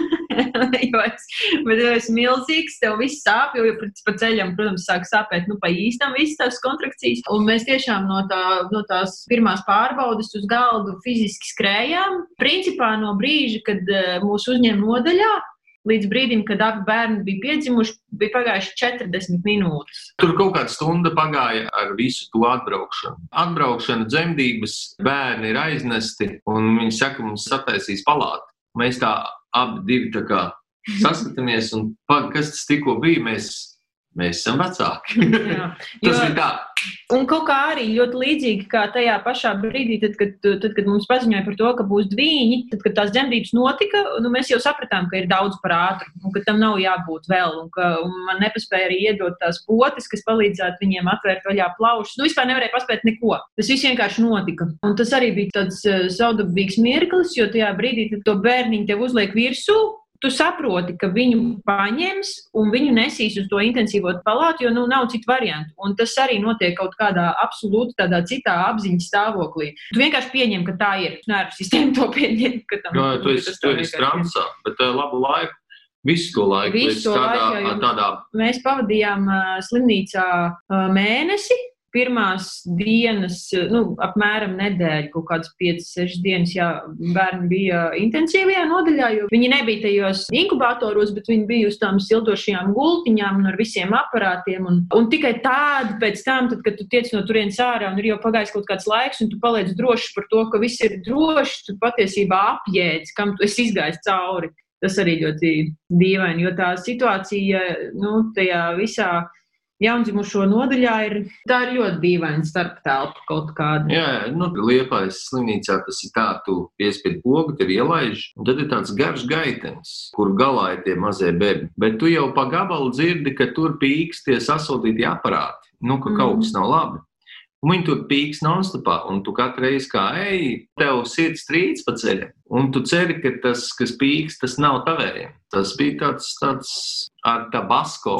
jo es, bet es milzīgs, tev viss sāp, jo pa ceļam, protams, sāk sāpēt, nu, pa īstam viss tās kontrakcijas. Un mēs tiešām no, tā, no tās pirmās pārbaudes uz galdu fiziski skrējām. Principā no brīža, kad mūs uzņem nodaļā, līdz brīdim, kad abi bērni bija piedzimuši, bija pagājuši četrdesmit minūtes. Tur kaut kāda stunda pagāja ar visu to atbraukšanu. Atbraukšana, dzemdības, bērni ir aiznesti, un viņi saka, mums sataisīs palātu. Mēs tā abi divi tā kā saskatāmies, un pag, kas tas tikko bija, mēs, mēs esam vecāki. Jā, tas jo... bija tā. Un kaut kā arī ļoti līdzīgi kā tajā pašā brīdī, tad, kad, tad, kad mums paziņoja par to, ka būs dvīņi, tad, kad tās dzemdības notika, nu, mēs jau sapratām, ka ir daudz par ātru, un ka tam nav jābūt vēl, un ka un man nepaspēja arī iedot tās potes, kas palīdzētu viņiem atvērt vaļā plaušas. Nu, vispār nevarēja paspēt neko. Tas viss vienkārši notika. Un tas arī bija tāds uh, saudabīgs mirklis, jo tajā brīdī tad to bērniņu tev uzliek virsū. Tu saproti, ka viņu paņems un viņu nesīs uz to intensīvo palātu, jo nu, nav citu variantu. Un tas arī notiek kaut kādā absolūti tādā citā apziņas stāvoklī. Tu vienkārši pieņem, ka tā ir. Nervu sistēma to pieņem, ka tam jā, tu esi, tu esi transā, bet uh, labu laiku, visu to laiku. Visu to tādā, laiku, tādā... Mēs pavadījām uh, slimnīcā uh, mēnesi. Pirmās dienas, nu, apmēram nedēļu, kaut kādas piecas, sešas dienas, jā, bērni bija intensīvajā nodaļā, jo viņi nebija tajos inkubatoros, bet viņi bija uz tām siltošajām gultiņām un ar visiem aparātiem. Un, un tikai tādi pēc tam, tad, kad tu tiec no turienes ārā un ir jau pagājis kaut kāds laiks un tu paliec drošs par to, ka viss ir drošs, tu patiesībā apjēdz, kam tu esi izgājis cauri. Tas arī ļoti dīvaini, jo tā situācija, nu, tajā visā jaundzimušo nodaļā ir, tā ir ļoti dīvaina starptelpa kaut kāda. Jā, nu, Liepājas slimnīcā tas ir tā, tu piespied pogu, tev ielaiž, un tad ir tāds garš gaitenis, kur galā ir tie mazie bērni. Bet tu jau pa gabalu dzirdi, ka tur pīkst tie sasodītie aparāti, nu, ka kaut kas nav labi. Un viņi tur pīks non-stopā, un tu katru reizi kā, ej, tev sirds trīc pa ceļam. Un tu ceri, ka tas, kas pīks, tas nav tavējiem. Tas bija tāds, tāds ar tabasko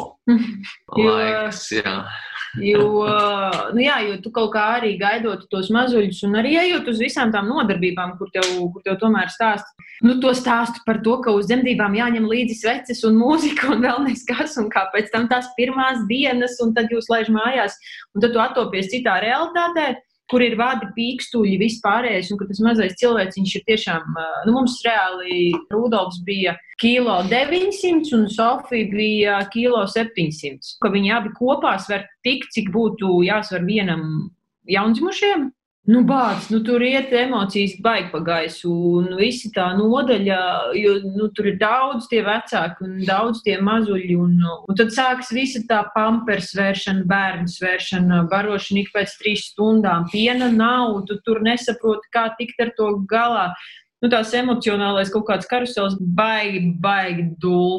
laiks, jā. Jo, nu jā, jo tu kaut kā arī gaidot tos mazuļus un arī ejot uz visām tām nodarbībām, kur tev, kur tev tomēr stāst. Nu, to stāstu par to, ka uz dzemdībām jāņem līdzi sveces un mūzika un vēl neskas, un kā pēc tam tās pirmās dienas, un tad jūs laiž mājās, un tad tu attopies citā realitātē, kur ir vadi, pīkstuļi, vispārējais, un ka tas mazais cilvēciņš ir tiešām, nu, mums reāli Rudolfs bija kilo deviņsimts un Sofija bija kilo septiņsimts, ka viņi abi kopā sver tik, cik būtu jāsver vienam jaundzimušiem. Nu, bāc, nu, tur iet emocijas baigi pa gaisu, un visi tā nodaļa, jo, nu, tur ir daudz tie vecāki un daudz tie mazuļi, un, un tad sākas visa tā pampers svēršana, bērnu svēršana, barošana ik pēc trīs stundām, piena nav, tu tur nesaproti, kā tikt ar to galā. Nu, tās emocionālais kaut kāds karusels baigi, baigi duls.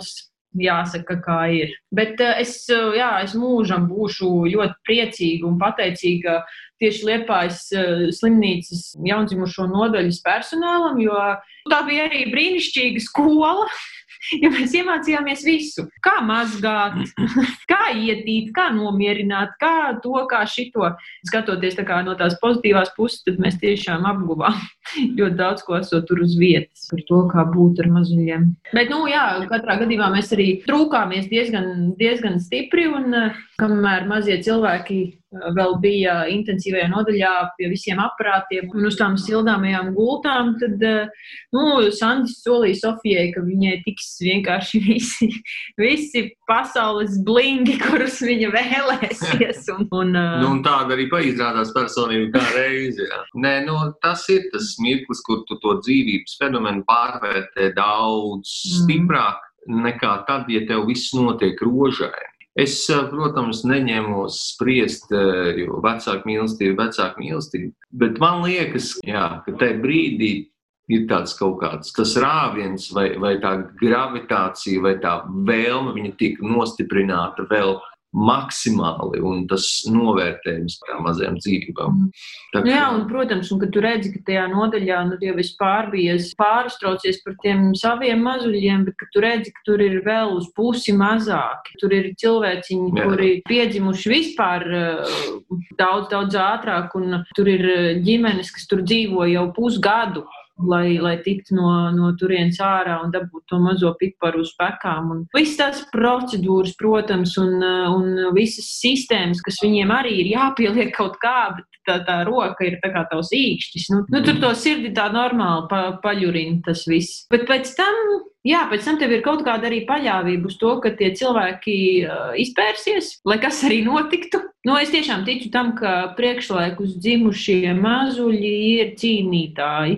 jāsaka, kā ir. Bet es, jā, es mūžam būšu ļoti priecīga un pateicīga tieši Liepājas slimnīcas jaundzimušo nodaļas personālam, jo tā bija arī brīnišķīga skola. Jo mēs iemācījāmies visu. Kā mazgāt, kā ietīt, kā nomierināt, kā to, kā šito. Skatoties tā kā no tās pozitīvās puses, tad mēs tiešām apguvām ļoti daudz, ko esot tur uz vietas par to, kā būt ar mazuļiem. Bet, nu jā, katrā gadījumā mēs arī trūkāmies diezgan, diezgan stipri un kamēr mazie cilvēki vēl bija intensīvajā nodaļā pie visiem aparātiem un uz tām sildāmajām gultām, tad, nu, Sandis solīja Sofijai, ka viņai tiks vienkārši visi, visi pasaules blingi, kurus viņa vēlēsies. Un, un, nu, un tāda arī paizrādās personība kā reizi. Jā. Nē, nu, tas ir tas mirklis, kur tu to dzīvības fenomenu pārvērtē daudz mm. stiprāk nekā tad, ja tev viss notiek rožaini. Es, protams, neņemos spriest, jo vecāku mīlestība, vecāku mīlestība, bet man liekas, jā, ka tajā brīdī ir tāds kaut kāds tas rāviens vai, vai tā gravitācija vai tā vēlme, viņa tiek nostiprināta vēl maksimāli un tas novērtējums par tām mazajām dzīvībām. Tā, ka... Jā, un, protams, un kad tu redzi, ka tajā nodaļā nu, jau vispār bijies pārstraucies par tiem saviem mazuļiem, bet kad tu redzi, ka tur ir vēl uz pusi mazāki. Tur ir cilvēciņi, Jā. Kuri piedzimuši vispār uh, daudz, daudz ātrāk, un tur ir ģimenes, kas tur dzīvo jau pusgadu. Lai, lai tiktu no, no turienes ārā un dabūtu to mazo piparu uz pekām. Un visas tās procedūras, protams, un, un visas sistēmas, kas viņiem arī ir jāpieliek kaut kā, bet tā, tā roka ir tā kā tavs īkšķis. Nu, nu, tur to sirdi tā normāli pa, paļurina tas viss. Bet pēc tam, jā, pēc tam tev ir kaut kāda arī paļāvība uz to, ka tie cilvēki uh, izpērsies, lai kas arī notiktu. Nu, es tiešām ticu tam, ka priekšlaikus dzimušie mazuļi ir cīnītāji.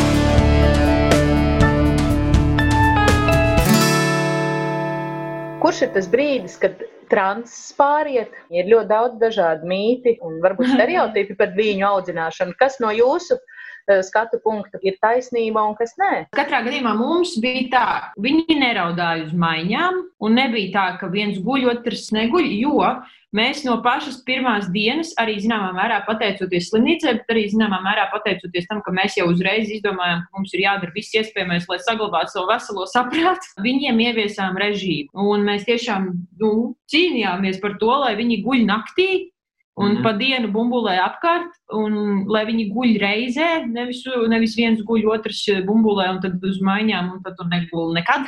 Kurš ir tas brīdis, kad transes pāriet? Ir ļoti daudz dažādu mīti un varbūt stereotipi par viņu audzināšanu. Kas no jūsu skatu punktu ir taisnība un kas nē? Katrā gadījumā mums bija tā, viņi neraudāja uz maiņām un nebija tā, ka viens guļ, otrs neguļ, jo mēs no pašas pirmās dienas arī zināmā mērā pateicoties slimnīcai, bet arī zināmā mērā pateicoties tam, ka mēs jau uzreiz izdomājām, ka mums ir jādara viss iespējamais, lai saglabātu savu veselo saprātu. Viņiem ieviesām režīmu. Un mēs tiešām nu, cīnījāmies par to, lai viņi guļ naktī un mm-hmm. pa dienu bumbulē apkārt, un lai viņi guļ reizē, nevis, nevis viens guļ, otrs bumbulē un tad uz maiņām, un tad tur negul nekad.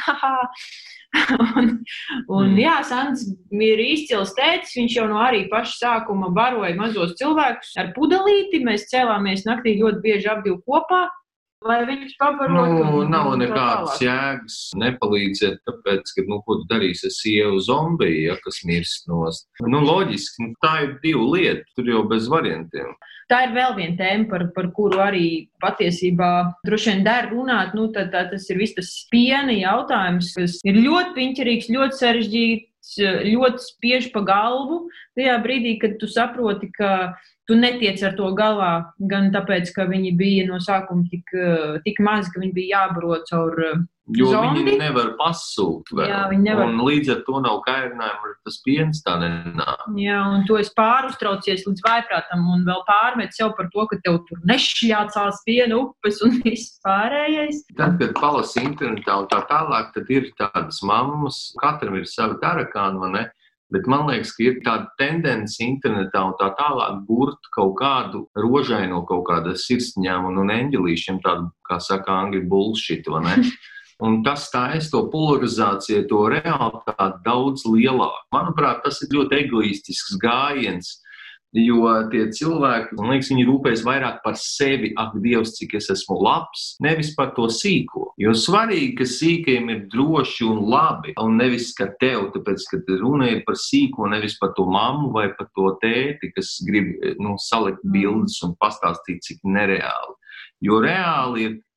un, un mm. jā, Sants ir izcils tētis, viņš jau no arī paša sākuma baroja mazos cilvēkus ar pudelīti, mēs cēlāmies naktī ļoti bieži apdivu kopā, lai viņus pabarotu. Nu, nav nekādas jēgas nepalīdzēt, tāpēc, ka, nu, ko tu darīsi ar sievu zombiju, ja, kas mirst nost. Nu, loģiski, nu, tā ir divu lietu, tur jau bez variantiem. Tā ir vēl viena tēma, par, par kuru arī patiesībā droši vien der runāt. Nu, tā, tā, tas ir viss tas piena jautājums, kas ir ļoti piņķerīgs, ļoti sarežģīts, ļoti spiež pa galvu. Tajā brīdī, kad tu saproti, ka tu netiec ar to galā, gan tāpēc, ka viņi bija no sākuma tik, tik mazi, ka viņi bija jābaro caur jo zondi. Viņi nevar pasūt vēl. Jā, viņi nevar. Un līdz ar to nav kairinājumi, tas piens tā nenāk. Jā, un tu esi pāruztraucies līdz vaiprātam un vēl pārmet sev par to, ka tev tur nešļācās piena upes un viss pārējais. Tad, kad palasi internetā un tā tālāk, tad ir tādas mammas, katram ir savi tarakāni, vai ne? Bet man liekas, ka ir tāda tendence internetā un tā tālāk burt kaut kādu rožaino kaut kāda sirsniņām un, un eņģelīšiem, tādu, kā saka angļu bullshit, vai ne? Un tas taisa to polarizāciju, to realitāti daudz lielāk. Manuprāt, tas ir ļoti egoistisks gājiens, jo tie cilvēki, man liekas, viņi rūpēs vairāk par sevi, ak, Dievs, cik es esmu labs, nevis par to sīko. Jo svarīgi, ka sīkajiem ir droši un labi, un nevis, ka tev, tāpēc, ka runa ir par sīko, nevis par to mammu vai par to tēti, kas grib, nu, salikt bildes un pastāstīt, cik nereāli. Jo reāli ir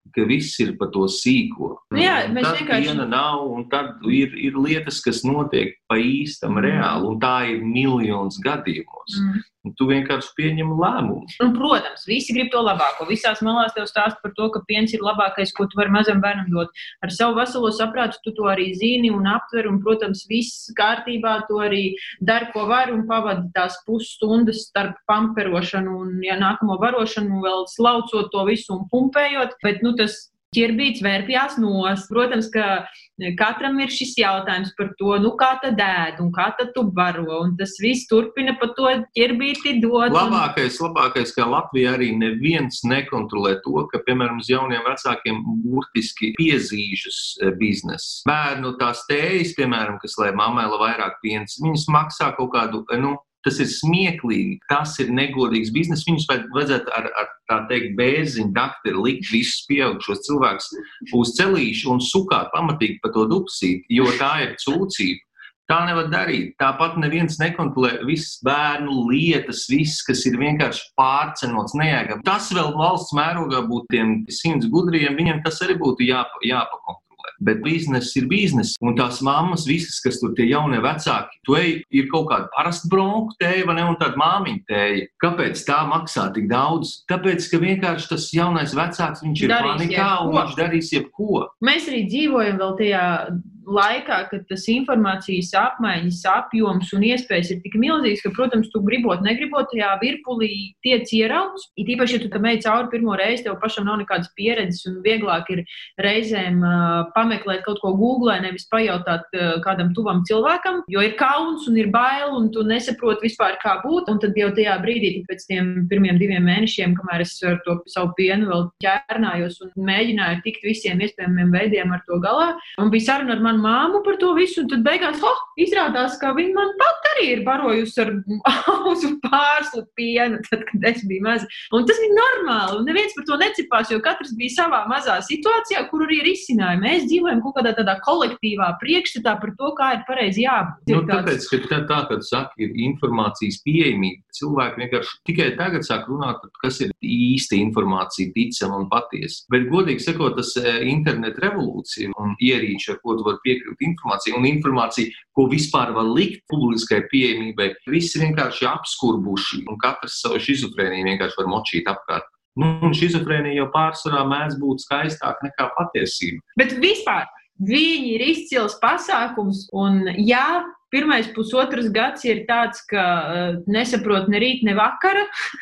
ka viss ir pa to sīko. Jā, un mēs tad vienkārši... viena nav, un tad ir, ir lietas, kas notiek pa īstam reāli, un tā ir miljonus gadījumos. Mm. Un tu vienkārši pieņem lēmumu. Un, protams, visi grib to labāko. Visās malās tev stāst par to, ka piens ir labākais, ko tu vari mazam bērnam dot. Ar savu veselo saprātu tu to arī zini un aptver, un, protams, viss kārtībā to arī dari, ko var, un pavadi tās pusstundas starp pamperošanu un, ja nākamo barošanu, vēl slaucot to visu un pumpējot. Bet, nu, tas ķirbīts vērpjās nos. Protams, ka katram ir šis jautājums par to, nu, kā tad ēd un kā tad tu baro, un tas viss turpina pa to ķirbīti dot. Labākais, labākais, kā Latvijā arī neviens nekontrolē to, ka, piemēram, uz jauniem vecākiem burtiski piezīžas biznes. Bērnu tās tējas, piemēram, kas lai mammai lai vairāk piens, viņas maksā kaut kādu, nu, tas ir smieklīgi, tas ir negodīgs biznes. Viņus vajadzētu ar, ar tā teikt, bērziņu dakteri likt visus pieaugušos cilvēkus uz celīšu un sukāt pamatīgi pa to dupsīt, jo tā ir cūcība. Tā nevar darīt. Tāpat neviens nekontrolē visas bērnu lietas, viss, kas ir vienkārši pārcenots, nejēgam. Tas vēl valsts mērogā būtu tiem simts gudriem, viņiem tas arī būtu jāpa, jāpakontrolē. Bet biznes ir biznes, un tās mammas visas, kas tur tie jaunie vecāki, tu ej, ir kaut kāda parasta bronku tēja, vai ne, un tāda māmiņa tēja. Kāpēc tā maksā tik daudz? Tāpēc, ka vienkārši tas jaunais vecāks, viņš ir darīs panikā, un viņš darīs jebko. Mēs arī dzīvojam vēl tajā laikā, kad tas informācijas apmaiņas apjoms un iespējas ir tik milzīgs, ka, protams, tu gribot, negribot, tajā virpulī tiec ierauts. It īpaši, ja tu tam ej cauri pirmo reizi, tev pašam nav nekādas pieredzes un vieglāk ir reizēm uh, pameklēt kaut ko Googlē, nevis pajautāt uh, kādam tuvam cilvēkam, jo ir kauns un ir bail un tu nesaproti vispār kā būt. Un tad jau tajā brīdī, pēc tiem pirmiem diviem mēnešiem, kamēr es ar to savu pienu vēl ķērnājos un mēģināju tikt visiem iespējamiem veidiem ar to galā, un bija saruna ar manu māmu par to visu, un tad beigās, oh, izrādās, ka viņa man pat arī ir barojusi ar auzu pārslu pienu, tad, kad es biju maza. Un tas bija normāli, un neviens par to necipās, jo katrs bija savā mazā situācijā, kur arī ir izcinājumi. Mēs dzīvojam kaut kādā tādā kolektīvā priekšstatā par to, kā ir pareizi jābūt. Nu, tāpēc, ka tā, tā, kad saka, ir informācijas pieejamība, cilvēki vienkārši tikai tagad sāk runāt, kas ir īsta informācija, ticama un patiesa. Bet, godīgi sakot, tas internet revolūcija un ierīči, ar ko tu var piekļūt informāciju, un informācija, ko vispār var likt publiskai pieejamībai, visi vienkārši apskurbuši, un katrs savu šizofrēniju vienkārši var močīt apkārt. Nu, un šizofrēnija jau pārsvarā mēdz būt skaistāk nekā patiesība. Bet vispār viņi ir izcils pasākums, un jā, pirmais pusotrs gads ir tāds, ka uh, nesaprot ne rīt, ne vakara,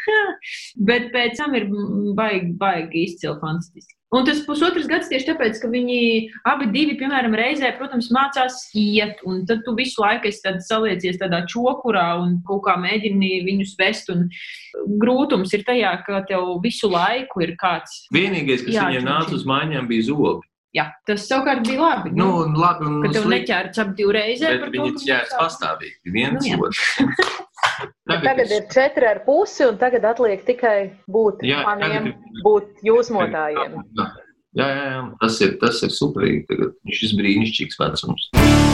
bet pēc tam ir baigi, baigi izcili fantastiski. Un tas pusotrs gads tieši tāpēc, ka viņi abi divi, piemēram, reizē, protams, mācās iet, un tad tu visu laiku esi tad saliecies tādā čokurā un kaut kā mēģini viņus vest, un grūtums ir tajā, ka tev visu laiku ir kāds. Vienīgais, kas jā, viņiem nāca uz mājām, bija zobi. Jā, tas savukārt bija labi. Nu, nu labi un ka tev neķērts ap divu reizē. Bet viņi ķērts pastāvīgi, viens nu, otrs. Tagad, tagad ir četri ar pusi, un tagad atliek tikai būt jā, maniem, ir, būt jūsmotājiem. Jā, jā, jā, tas ir, tas ir superīgi. Tagad šis brīnišķīgs vecums.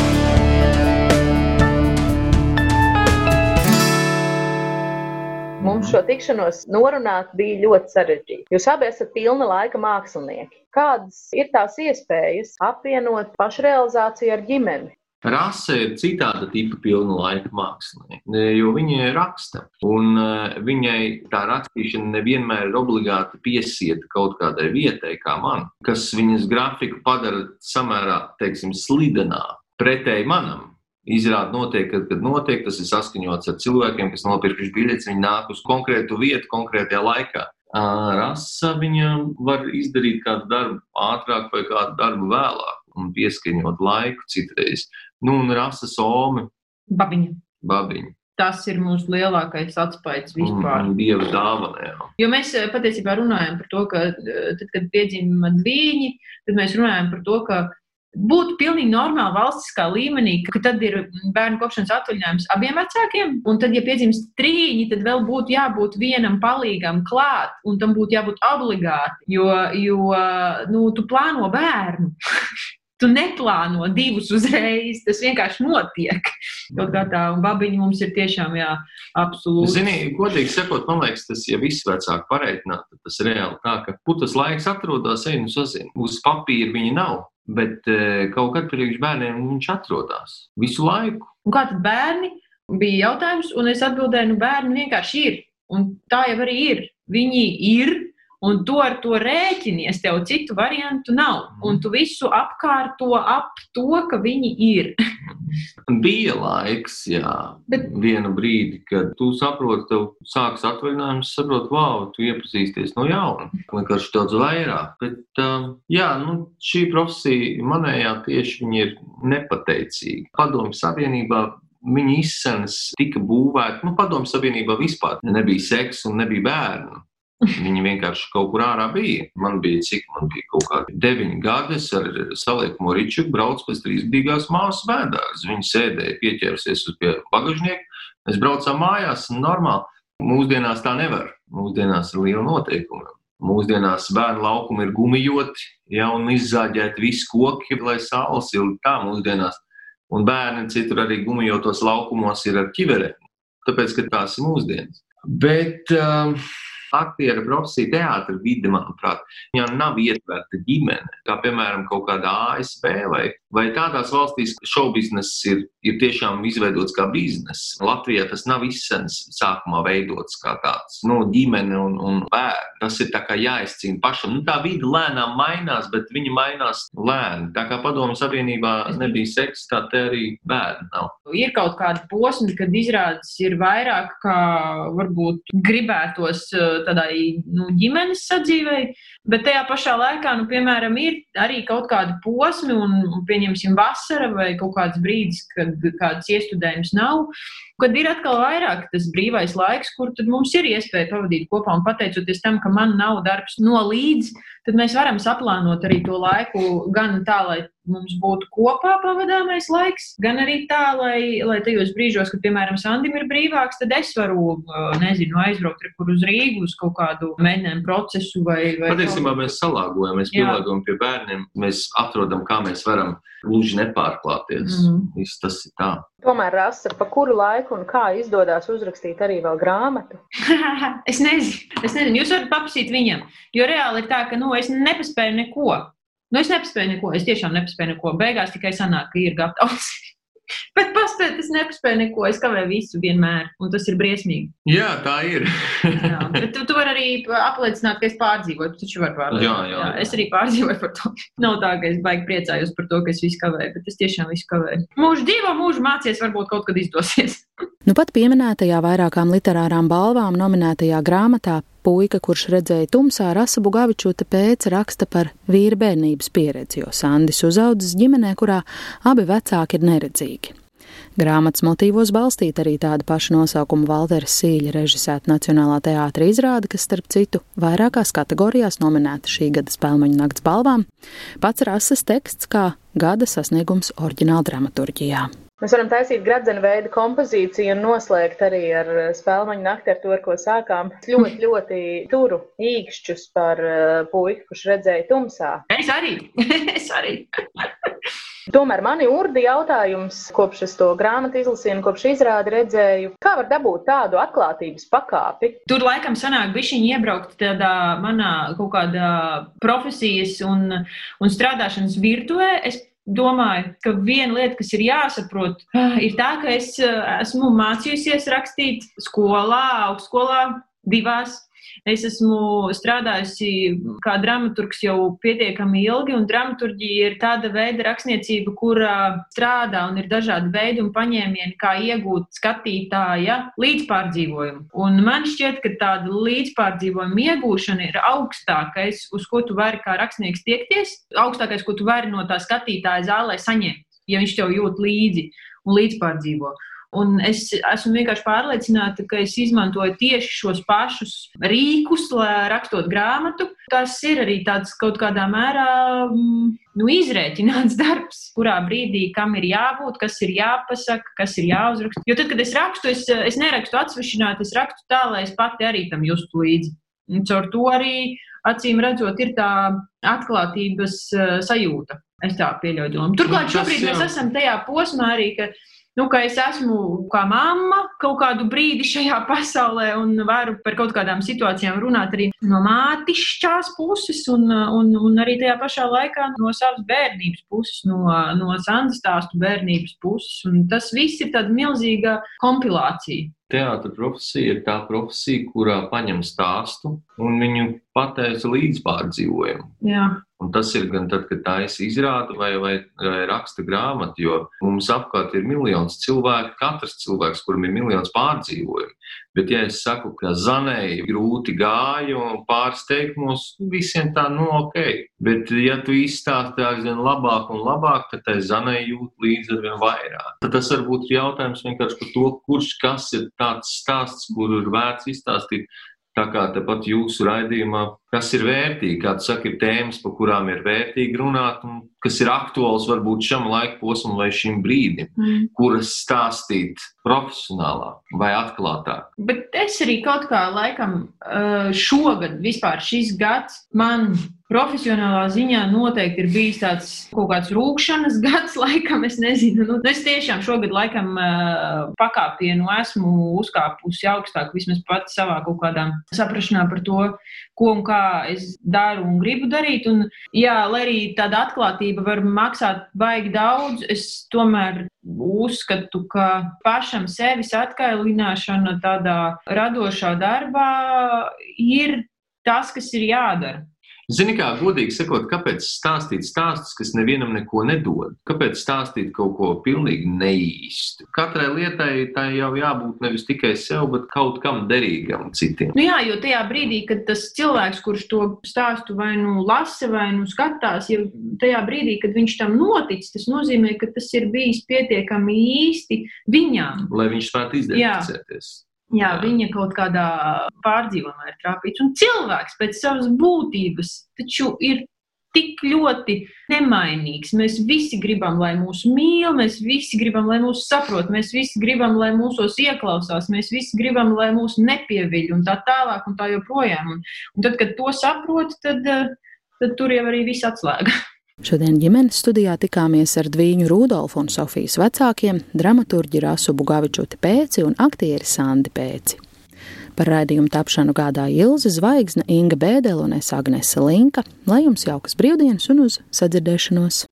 Mums šo tikšanos norunāt bija ļoti sarežģīti. Jūs abi esat pilna laika mākslinieki. Kādas ir tās iespējas apvienot pašrealizāciju ar ģimeni? Rasa ir citāda tipa pilna laika mākslinieka, jo viņa raksta, un viņai tā rakstīšana nevienmēr ir obligāti piesieta kaut kādai vietai, kā man, kas viņas grafiku padara samērā, teiksim, slidenā, pretēji manam. Izrāda notiek, kad, kad notiek, tas ir saskaņots ar cilvēkiem, kas nopirkuši biļetes, viņi nāk uz konkrētu vietu, konkrētajā laikā. Rasa viņa var izdarīt kādu darbu ātrāk vai kādu darbu vēlāk un pieskaņot laiku citreiz. Nu, un Rasa Some. Babiņa. Babiņa. Tas ir mūsu lielākais atspaids vispār. Un Dieva dāvana, jā. Jo mēs patiesībā runājam par to, ka tad, kad piedzima dvīņi, tad mēs runājam par to, ka būtu pilnīgi normāli valstiskā līmenī, ka tad ir bērnu kopšanas atvaļinājums abiem vecākiem, un tad, ja piedzimst trīņi, tad vēl būtu jābūt vienam palīgam klāt, un tam būtu jābūt obligāti, jo, jo nu, tu plāno bērnu. Tu neplāno divus uzreiz, tas vienkārši notiek. Kaut kā tā, un babiņa mums ir tiešām, jā, absolūti. Zini, godīgi sakot, man liekas, tas, ja visi vecāki pareiķinātu, tas reāli tā, ka putas laiks atrodas, ej, nu sazini. Uz papīra viņi nav, bet e, kaut kad priekš bērniem viņš atrodas visu laiku. Un kā tad bērni? Bija jautājums, un es atbildēju, nu bērni vienkārši ir. Un tā jau arī ir. Viņi ir. Un tu ar to rēķinies, tev citu variantu nav. Un tu visu apkārto ap to, ka viņi ir. Bija laiks, jā, Bet... vienu brīdi, kad tu saproti, tev sāks atvaļinājums, saproti, wow, tu iepazīsties no jauna. Vienkārši daudz vairāk. Bet, jā, nu, šī profesija manējā tieši viņi ir nepateicīga. Padomju Savienībā viņa izsenes tika būvēta, nu, Padomju Savienībā vispār nebija seksa un nebija bērnu. Viņi vienkārši kaut kur ārā bija. Man bija cik, man bija kaut kādi deviņi gadi, es ar saliekumu ričuku braucu pēc trīsgadīgās māsas bēdārs. Viņi sēdēja, pieķērsies uz pie bagažnieku, mēs braucām mājās, normāli. Mūsdienās tā nevar. Mūsdienās ir liela noteikuma. Mūsdienās bērnu laukumi ir gumijoti, ja, un izzāģēti visi koki, lai saules ir tā mūsdienās. Un bērni citur arī gumijotos laukumos ir ar ķiverēm. Tāpēc, ka tās ir mūsdienas. Bet... Um, Aktiera profesija teātra vide, manuprāt, viņā nav ietverta ģimene, kā piemēram kaut kādā A S V vai, vai tādās valstīs šoubiznes ir, ir tiešām izveidots kā biznes. Latvijā tas nav izsens sākumā veidots kā tāds, nu, ģimene un, un bērni. Tas ir tā kā jāizcīna pašam. Nu, tā vide lēnām mainās, bet viņa mainās lēni. Tā kā Padomju Savienībā nebija seks, tā te arī bērni nav. Ir kaut kādi posmi, kad izrādes ir vairāk, kā varbūt gribētos tādai, nu, ģimenes sadzīvei, bet tajā pašā laikā, nu, piemēram, ir arī kaut kādi posmi un, un pieņemsim vasara vai kaut kāds brīdis, kad kāds iestudējums nav, kad ir atkal vairāk tas brīvais laiks, kur tad mums ir iespēja pavadīt kopā un pateicoties tam, ka man nav darbs no līdz, tad mēs varam saplānot arī to laiku gan tā, lai mums būtu kopā pavadāmais laiks, gan arī tā, lai, lai tajos brīžos, kad, piemēram, Sandim ir brīvāks, tad es varu, nezinu, aizbraukt kur uz Rīgu, uz kaut kādu mēģinājumu procesu vai... vai Patiesībā mēs salāgojam, mēs pielāgojam pie bērniem, mēs atrodam, kā mēs varam gluži nepārklāties. Mm. Viss tas ir tā. Tomēr, Rasa, pa kuru laiku un kā izdodās uzrakstīt arī vēl grāmatu? es nezinu, es nezinu, jūs varat paprasīt viņam, jo reāli ir tā, ka, nu, es nepaspēju neko. Nu, es nepaspēju neko, es tiešām nepaspēju neko. Beigās tikai sanāk, ka ir gatavs. Bet paspēt, es nepaspēju neko, es kavēju visu vienmēr, un tas ir briesmīgi. Jā, tā ir. jā, bet tu, tu vari arī apliecināt, ka es pārdzīvoju, tu taču vari pārdzīvot. Jā, jā, jā. Es arī pārdzīvoju par to. Nav tā, ka es baigi priecājos par to, ka es visu kavēju, bet es tiešām visu kavēju. Mūžu dzīvo, mūžu mācies, varbūt kaut kad izdosies. Nu pat pieminētajā vairākām literārām balvām nominētajā grāmatā Puika, kurš redzēja tumsā, Rasa Bugavičūte Pēce raksta par vīra bērnības pieredzi, jo Sandis uzaudzis ģimenē, kurā abi vecāki ir neredzīgi. Grāmatas motīvos balstīta arī tāda paša nosaukuma Valtera Sīļa režisēta Nacionālā teātra izrāde, kas, starp citu, vairākās kategorijās nominēta šī gada Spēlmaņu nakts balvām. Pats Rasas teksts kā gada sasniegums oriģināla dramaturģijā. Mēs varam taisīt gradzena veida kompozīciju un noslēgt arī ar Spēlmaņu nakti ar to, ar ko sākām. Ļoti, ļoti turu īkšķus par puiku, kurš redzēja tumsā. Es arī, es arī. Tomēr mani urdi jautājums, kopš es to grāmatu izlasīju un kopš izrādi redzēju, kā var dabūt tādu atklātības pakāpi? Tur laikam sanāk bišķiņi iebraukt tādā manā kaut kādā profesijas un, un strādāšanas virtuvē. Es domāju, ka viena lieta, kas ir jāsaprot, ir tā, ka es esmu mācījusies rakstīt skolā, augstskolā, divās. Es esmu strādājusi kā dramaturgs jau pietiekami ilgi, un dramaturģija ir tāda veida rakstniecība, kurā strādā un ir dažādi veidi un paņēmieni, kā iegūt skatītāja līdzpārdzīvojumu. Un man šķiet, ka tāda līdzpārdzīvojuma iegūšana ir augstākais, uz ko tu vari kā rakstnieks tiekties, augstākais, ko tu vari no tā skatītāja zālē saņemt, ja viņš tev jūt līdzi un līdzpārdzīvo. Un es esmu vienkārši pārliecināta, ka es izmantoju tieši šos pašus rīkus, lai rakstot grāmatu. Tas ir arī tāds kaut kādā mērā nu, izrēķināts darbs, kurā brīdī kam ir jābūt, kas ir jāpasaka, kas ir jāuzraksta. Jo tad, kad es rakstu, es, es nerakstu atsvešināt, es rakstu tā, lai es pati arī tam justu līdzi. Un caur to arī, acīm redzot, ir tā atklātības sajūta. Es tā pieļauju domu. Turklāt šobrīd mēs esam tajā posmā arī, ka, nu, ka es esmu kā mamma kaut kādu brīdi šajā pasaulē un varu par kaut kādām situācijām runāt arī no mātišķās puses un, un, un arī tajā pašā laikā no savas bērnības puses, no, no Sandas stāstu bērnības puses. Un tas viss ir tāda milzīga kompilācija. Teātra profesija ir tā profesija, kurā paņem stāstu un viņu pateica līdzpārdzīvojumu. Jā. Un tas ir gan tad, kad taisa izrāda vai, vai, vai raksta grāmatu, jo mums apkārt ir miljons cilvēku, katrs cilvēks, kuram ir miljons pārdzīvojumi. Bet ja es saku, ka Zanei grūti gāja un pāris teikumos, visiem tā, nu, ok. Bet ja tu izstāsti aizvien labāk un labāk, tad tai Zanei jūt līdzi arvien vairāk. Tad tas varbūt ir jautājums vienkārši par to, kurš kas ir tāds stāsts, kuru ir vērts izstāstīt. Tā kā tepat jūsu raidījumā, kas ir vērtīgi, kā tu saki, ir tēmas, par kurām ir vērtīgi runāt, un kas ir aktuāls varbūt šam laika posmam vai šim brīdim, mm. kuras stāstīt profesionālā vai atklātāk. Bet es arī kaut kā laikam šogad, vispār šis gads, man profesionālā ziņā noteikti ir bijis tāds kaut kāds rūkšanas gads, laikam, es nezinu. Nu, es tiešām šogad laikam pakāpienu esmu uzkāpusi augstāk, vismaz pati savā kaut kādā saprašanā par to, ko un kā es daru un gribu darīt. Un, jā, lai arī tāda atklātība var maksāt baigi daudz, es tomēr uzskatu, ka pašam sevis atkailināšana tādā radošā darbā ir tas, kas ir jādara. Zini kā, godīgi sakot, kāpēc stāstīt stāstus, kas nevienam neko nedod? Kāpēc stāstīt kaut ko pilnīgi neīstu? Katrai lietai tai jau jābūt nevis tikai sev, bet kaut kam derīgam citiem. Nu jā, jo tajā brīdī, kad tas cilvēks, kurš to stāstu vai nu lasa, vai nu skatās, ja tajā brīdī, kad viņš tam notic, tas nozīmē, ka tas ir bijis pietiekami īsti viņam. Lai viņš spētu identificēties. Jā, jā, viņa kaut kādā pārdzīvumā ir trāpīts. Un cilvēks pēc savas būtības taču ir tik ļoti nemainīgs. Mēs visi gribam, lai mūs mīl, mēs visi gribam, lai mūs saprot, mēs visi gribam, lai mūsos ieklausās, mēs visi gribam, lai mūs nepieviļ un tā tālāk un tā joprojām. Un, un tad, kad to saprot, tad, tad tur jau arī viss atslēga. Šodien ģimenes studijā tikāmies ar Dvīņu Rudolfu un Sofijas vecākiem, dramaturģi Rasu Bugavičuti Pēci un aktieri Sandi Pēci. Par raidījumu tapšanu gādāja Ilze Zvaigzne, Inga Bēdele un es Agnese Linka. Lai jums jaukas brīvdienas un uz sadzirdēšanos!